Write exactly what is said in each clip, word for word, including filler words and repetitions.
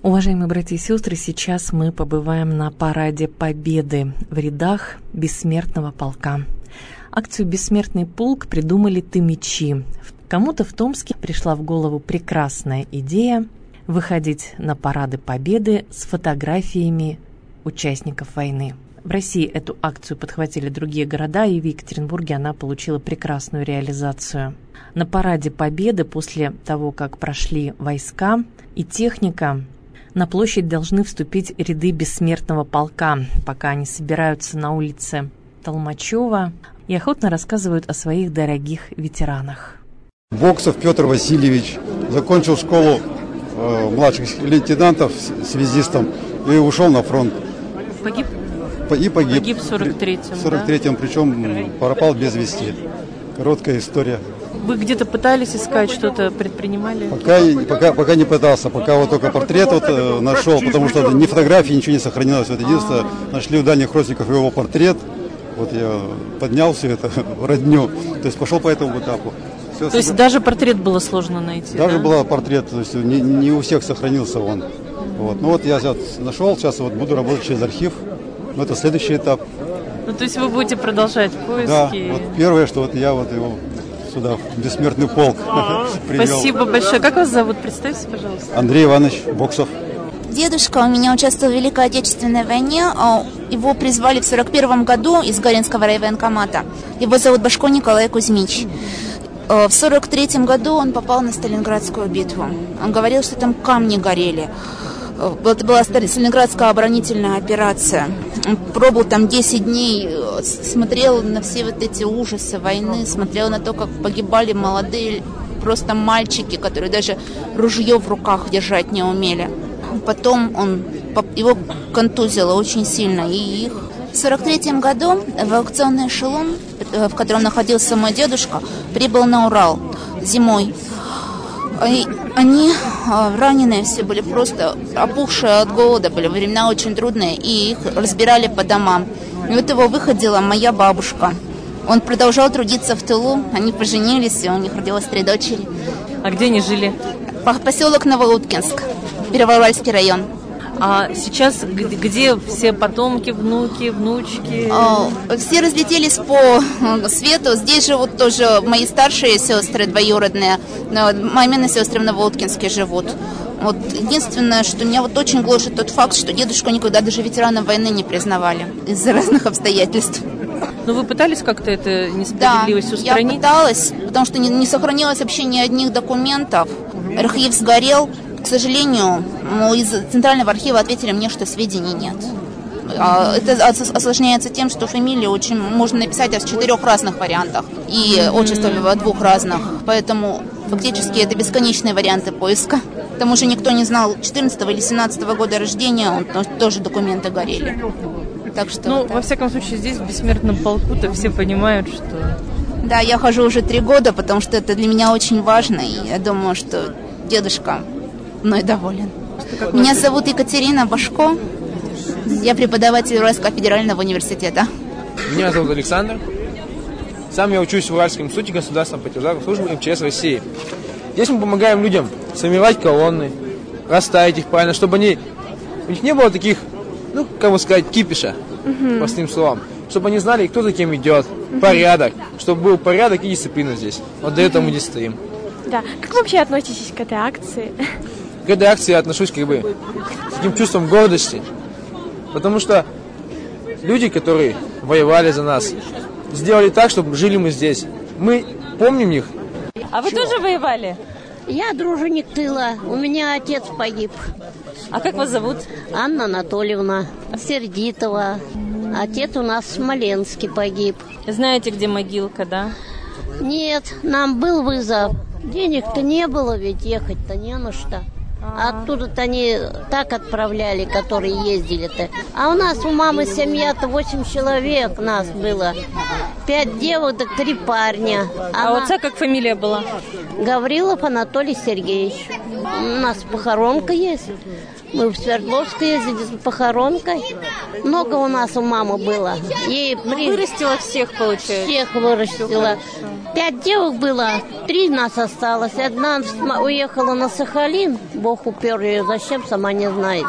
Уважаемые братья и сестры, сейчас мы побываем на параде Победы в рядах Бессмертного полка. Акцию «Бессмертный полк» придумали тымичи. Кому-то в Томске пришла в голову прекрасная идея выходить на парады Победы с фотографиями участников войны. В России эту акцию подхватили другие города, и в Екатеринбурге она получила прекрасную реализацию. На параде Победы, после того, как прошли войска и техника, на площадь должны вступить ряды Бессмертного полка, пока они собираются на улице Толмачева и охотно рассказывают о своих дорогих ветеранах. Боксов Петр Васильевич закончил школу э, младших лейтенантов, связистом, и ушел на фронт. Погиб? И погиб. Погиб в сорок третьем, В сорок третьем, да? Причем пропал без вести. Короткая история. Вы где-то пытались искать, что-то предпринимали? Пока, пока, пока не пытался, пока вот только портрет вот, э, нашел, потому что ни фотографии, ничего не сохранилось. Вот единственное, нашли у дальних родственников его портрет. Вот я поднял все это в родню, то есть пошел по этому этапу. Все, то есть собрал... даже портрет было сложно найти? Даже да? был портрет, то есть не, не у всех сохранился он. Вот. Ну вот я сейчас нашел, сейчас вот буду работать через архив, но это следующий этап. Ну то есть вы будете продолжать поиски? Да, вот первое, что вот я вот его сюда, в Бессмертный полк привел. Спасибо большое. Как вас зовут? Представьте, пожалуйста. Андрей Иванович Боксов. Дедушка у меня участвовал в Великой Отечественной войне. Его призвали в сорок первом году из Гаринского райвоенкомата. Его зовут Башко Николай Кузьмич. В сорок третьем году он попал на Сталинградскую битву. Он говорил, что там камни горели. Это была Сталинградская оборонительная операция. Он пробыл там десять дней, смотрел на все вот эти ужасы войны, смотрел на то, как погибали молодые просто мальчики, которые даже ружье в руках держать не умели. Потом он, его контузило очень сильно, и их... В сорок третьем году эвакуационный эшелон, в котором находился мой дедушка, прибыл на Урал зимой. И они, раненые все, были просто опухшие от голода, были времена очень трудные, и их разбирали по домам. И вот его выходила моя бабушка. Он продолжал трудиться в тылу, они поженились, и у них родилось три дочери. А где они жили? Поселок Новолуткинск, Первоуральский район. А сейчас где, где все потомки, внуки, внучки? Все разлетелись по свету. Здесь живут тоже мои старшие сестры двоюродные. Мамины сестры в Новолуткинске живут. Вот единственное, что меня вот очень гложет тот факт, что дедушку никогда даже ветераном войны не признавали из-за разных обстоятельств. Но вы пытались как-то эту несправедливость да, устранить? Я пыталась, потому что не, не сохранилось вообще ни одних документов. Архив сгорел. К сожалению, из Центрального архива ответили мне, что сведений нет. Это осложняется тем, что фамилию очень можно написать в четырех разных вариантах и mm-hmm. отчество в двух разных. Поэтому фактически это бесконечные варианты поиска. К тому же никто не знал четырнадцатого или семнадцатого года рождения, он, тоже документы горели. Так что ну, вот во всяком случае, здесь в Бессмертном полку-то все понимают, что... Да, я хожу уже три года, потому что это для меня очень важно, и я думаю, что дедушка мной доволен. Меня зовут Екатерина Башко. Я преподаватель Уральского федерального университета. Меня зовут Александр. Сам я учусь в Уральском институте государственной противозарной службы эм че эс России. Здесь мы помогаем людям сформировать колонны, расставить их правильно, чтобы они, у них не было таких, ну, как бы сказать, кипиша, uh-huh. простым словом. Чтобы они знали, кто за кем идет, uh-huh. порядок, чтобы был порядок и дисциплина здесь. Вот до этого uh-huh. мы здесь стоим. Да. Как вы вообще относитесь к этой акции? К этой акции я отношусь как бы с таким чувством гордости. Потому что люди, которые воевали за нас, сделали так, чтобы жили мы здесь. Мы помним их. А вы Чего? тоже воевали? Я дружинник тыла. У меня отец погиб. А как вас зовут? Анна Анатольевна Сердитова. Отец у нас в Смоленске погиб. Знаете, где могилка, да? Нет, нам был вызов. Денег-то не было, ведь ехать-то не на что. А оттуда-то они так отправляли, которые ездили-то. А у нас у мамы семья-то восемь человек нас было. Пять девок, так три парня. А Она... отца как фамилия была? Гаврилов Анатолий Сергеевич. У нас похоронка есть. Мы в Свердловск ездили с похоронкой. Много у нас у мамы было. Ей при... Вырастила всех, получается? Всех вырастила. Пять девок было, три нас осталось. Одна уехала на Сахалин. Бог упер ее. Зачем, сама не знает.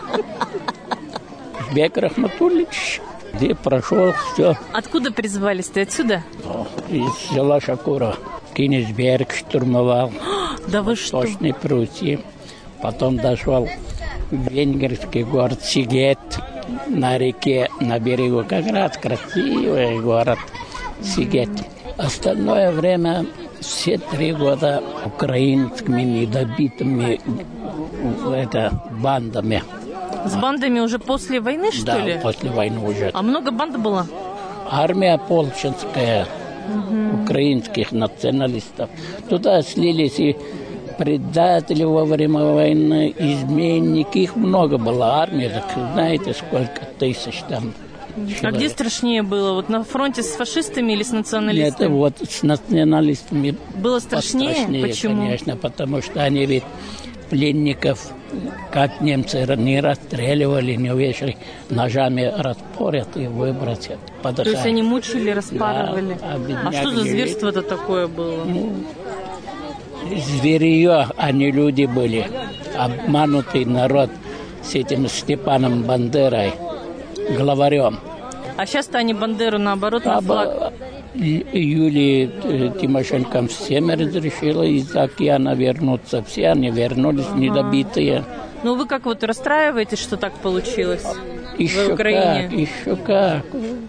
Бек Рахматуллич, где прошел все. Откуда призвались? Ты отсюда? Из села Шакура. Кенигсберг штурмовал. Да вы что? Восточной Пруссии. Потом дошел в венгерский город Сигет на реке, на берегу, как раз красивый город Сигет. Остальное время, все три года, украинскими недобитыми это, бандами. С бандами уже после войны, что да, ли? Да, после войны уже. А много банд было? Армия полченская, угу. Украинских националистов. Туда слились и предатели во время войны, изменники. Их много было. Армия, так знаете, сколько тысяч там человек. А где страшнее было? Вот на фронте с фашистами или с националистами? Нет, вот с националистами было страшнее? Пострашнее, почему? Конечно, потому что они ведь пленников, как немцы не расстреливали, не вешали, ножами распорят и выбросят. То есть они мучили, распарывали? Да, а что за зверство-то такое было? Ну, зверье, они люди были. Обманутый народ с этим Степаном Бандерой, главарем. А сейчас-то они Бандеру наоборот на флаг. Юлии Тимошенко всем разрешила из океана вернуться. Все они вернулись, ага. недобитые. Ну вы как вот расстраиваетесь, что так получилось еще в Украине? Как, еще как.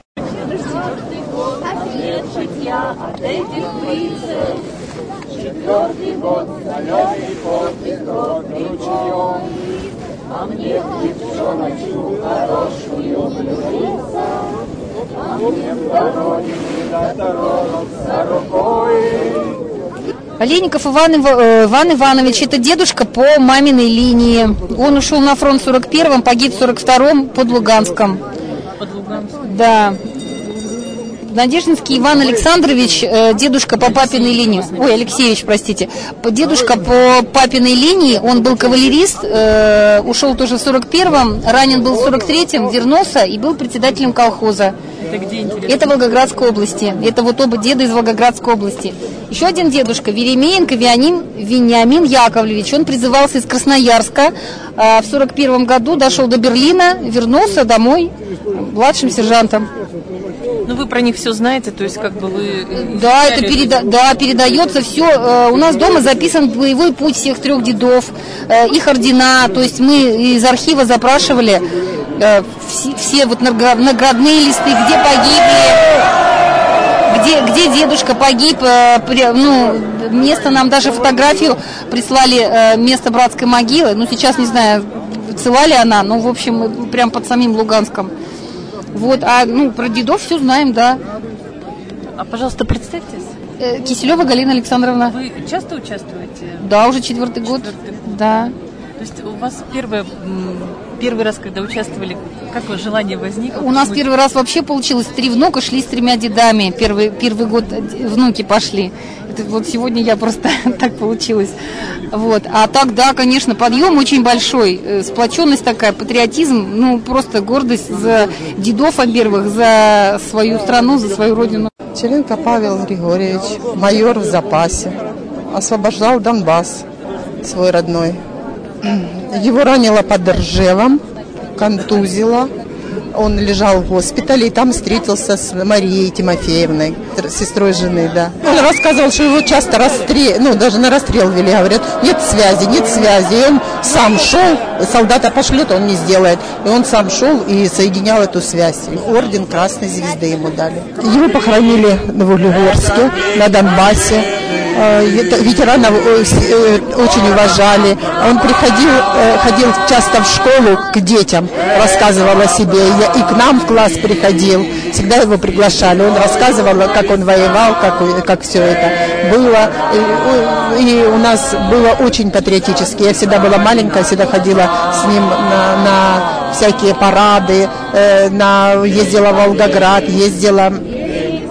Четвертый год, соленый пот и кровь ручьем, а мне в девчоночку хорошую влюбиться, а мне в дороге не дотронуться рукой. Олейников Иван, Ив... Иван Иванович, это дедушка по маминой линии. Он ушел на фронт в сорок первом, погиб в сорок втором под Луганском. Под Луганском? Да. Надеждинский Иван Александрович, дедушка по папиной линии, ой, Алексеевич, простите, дедушка по папиной линии, он был кавалерист, э, ушел тоже в сорок первом, ранен был в сорок третьем, вернулся и был председателем колхоза. Это где, интересно? Это в Волгоградской области, это вот оба деда из Волгоградской области. Еще один дедушка, Веремеенко Вениамин, Вениамин Яковлевич, он призывался из Красноярска, э, в сорок первом году дошел до Берлина, вернулся домой младшим сержантом. Ну, вы про них все знаете, то есть как бы вы... Да, это переда... да, передается все. У нас дома записан боевой путь всех трех дедов, их ордена, то есть мы из архива запрашивали все, все вот наградные листы, где погибли, где, где дедушка погиб, ну, место нам даже фотографию прислали, место братской могилы, ну, сейчас не знаю, цела ли она, но, в общем, прям под самим Луганском. Вот, а ну про дедов все знаем, да. А, пожалуйста, представьтесь. Э, Киселева Галина Александровна. Вы часто участвуете? Да, уже четвертый год. Четвертый год. Да. То есть у вас первое, первый раз, когда участвовали, какое желание возникло? У нас первый раз вообще получилось. Три внука шли с тремя дедами. Первый, первый год внуки пошли. Это вот сегодня я просто так получилось. Вот. А так, да, конечно, подъем очень большой. Сплоченность такая, патриотизм. Ну, просто гордость за дедов, во-первых, за свою страну, за свою родину. Черенко Павел Григорьевич, майор в запасе. Освобождал Донбасс свой родной. Его ранило под Ржевом, контузило. Он лежал в госпитале и там встретился с Марией Тимофеевной, сестрой жены, да. Он рассказывал, что его часто расстрел, ну, даже на расстрел вели, говорят, нет связи, нет связи. И он сам шел, солдата пошлет, он не сделает. И он сам шел и соединял эту связь. Орден Красной Звезды ему дали. Его похоронили в Углегорске, на Донбассе. Ветеранов очень уважали. Он приходил, ходил часто в школу к детям, рассказывал о себе. И к нам в класс приходил, всегда его приглашали. Он рассказывал, как он воевал, как, как все это было. И, и у нас было очень патриотически. Я всегда была маленькая, всегда ходила с ним на, на всякие парады, на, ездила в Волгоград, ездила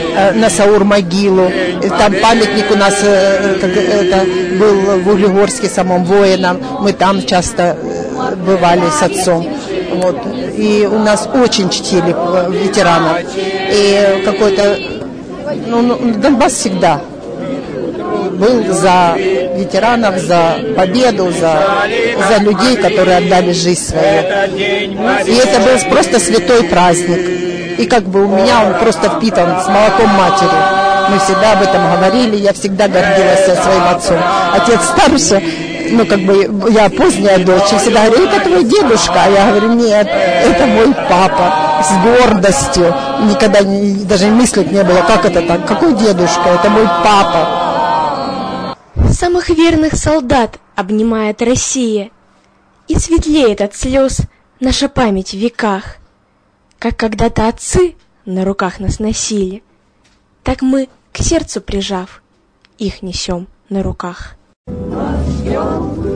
на Саур-могилу. Там памятник у нас как это, был в Углегорске самом воинам. Мы там часто бывали с отцом. Вот. И у нас очень чтили ветеранов. И какой-то... Ну, ну, Донбасс всегда был за ветеранов, за победу, за, за людей, которые отдали жизнь свою. И это был просто святой праздник. И как бы у меня он просто впитан с молоком матери. Мы всегда об этом говорили, я всегда гордилась своим отцом. Отец старше, ну как бы я поздняя дочь, и всегда говорю, это твой дедушка. А я говорю, нет, это мой папа. С гордостью. Никогда не, даже мыслить не было, как это так, какой дедушка, это мой папа. Самых верных солдат обнимает Россия, и светлеет от слез наша память в веках. Как когда-то отцы на руках нас носили, так мы, к сердцу прижав, их несем на руках. Наш